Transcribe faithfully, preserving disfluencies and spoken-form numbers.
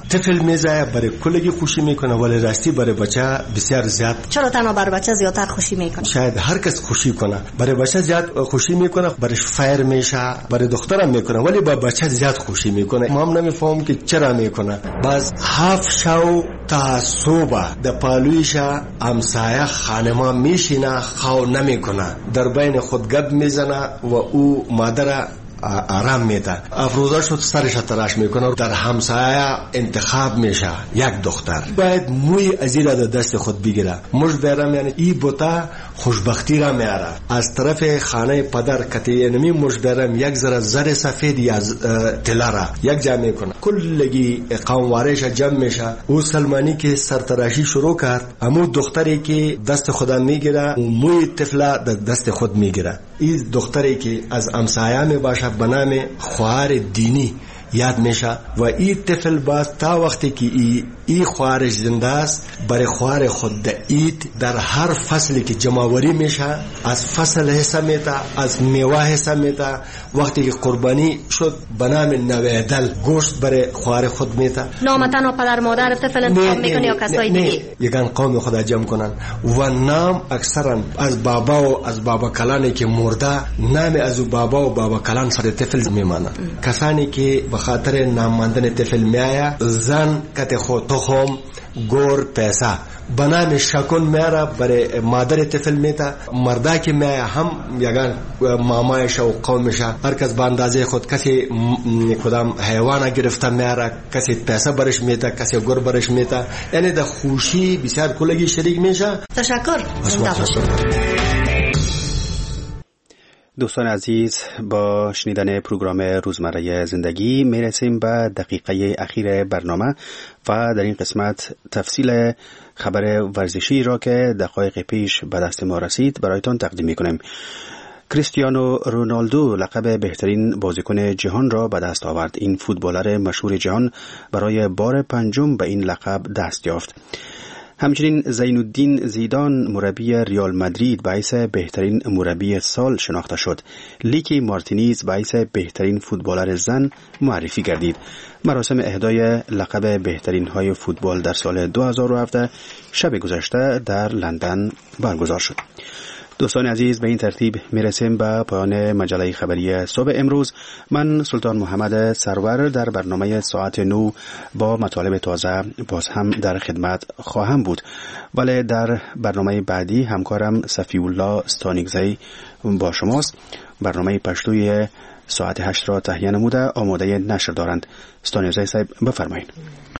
طفل میزه برای کلگی خوشی میکنه، ولی راستی برای بچه بسیار زیاد. چرا تنها برای بچه زیادتر خوشی میکنه؟ شاید هر کس خوشی کنه، برای بچه زیاد خوشی میکنه، برای فایر میشه، برای دخترم میکنه، ولی با بچه زیاد خوشی میکنه. ما هم نمیفهمم که چرا میکنه. باز هفت شو تا صبح د پالویش همسایه خانما میشینه، خو نمیکنه، در بین خود گپ میزنه و او مادر آرام میده. افروزه شد سرش تراش میکنه، در همسایه انتخاب میشه یک دختر. باید موی ازیره در دست خود بگیره. مش بیرم یعنی ای بوتا خوشبختی را میاره. از طرف خانه پدر کتی نمی مش بیرم یک ذره زر سفید یا طلا را یک جمع میکنه، کلگی قوموارش جمع میشه. او سلمانی که سرتراشی شروع کرد، امو دختری که دست خودم میگیره، موی طفله در دست خود میگیره. این دختری که از همسایه می باشه به نام خواهر دینی یاد میشه و این طفل باز تا وقتی که ای, ای خواهرش زنده است، برای خواهر خود اید در هر فصلی که جمعوری میشه، از فصل حصه میده، از میوه حصه میده. وقتی که قربانی شد به نام نویدل گوشت برای خواهر خود میده. نام تنها پدر مادر طفل انتخاب میکنه یا کسای دیگه؟ یگان قوم خدا جمع کنن و نام اکثرا از بابا و از بابا کلانی که مرده، نام از بابا و بابا کلان سر طفل میمانه. کسانی که به خاطر نام ماندن طفل میآید، زن کت خود تخم گور پیسه به نام شکن میاره برای مادر طفل میده. مردا که میآید هم یگان مامایش و قومش، هر کس به اندازه خود، کسی کدام حیوان گرفته میاره، کسی پیسه برش میده، کسی گور برش میده. یعنی در خوشی بسیار کلگی شریک میشه. تشکر. دوستان عزیز، با شنیدن پروگرام روزمره زندگی میرسیم به دقیقه اخیر برنامه و در این قسمت تفصیل خبر ورزشی را که دقایق پیش به دست ما رسید برایتان تقدیم میکنیم. کریستیانو رونالدو لقب بهترین بازیکن جهان را به دست آورد. این فوتبالر مشهور جهان برای بار پنجم به این لقب دست یافت. همچنین زین الدین زیدان مربی ریال مادرید باعث بهترین مربی سال شناخته شد. لیکی مارتینیز باعث بهترین فوتبالر زن معرفی گردید. مراسم اهدای لقب بهترین های فوتبال در سال دو هزار و هفده شب گذشته در لندن برگزار شد. دوستان عزیز، به این ترتیب میرسیم به پایان مجله خبری صبح امروز. من سلطان محمد سرور در برنامه ساعت نو با مطالب تازه باز هم در خدمت خواهم بود، ولی در برنامه بعدی همکارم صفی الله استانیگزی با شماست. برنامه پشتوی ساعت هشت را تهیه نموده آماده نشر دارند. استانیگزی صاحب بفرمایید.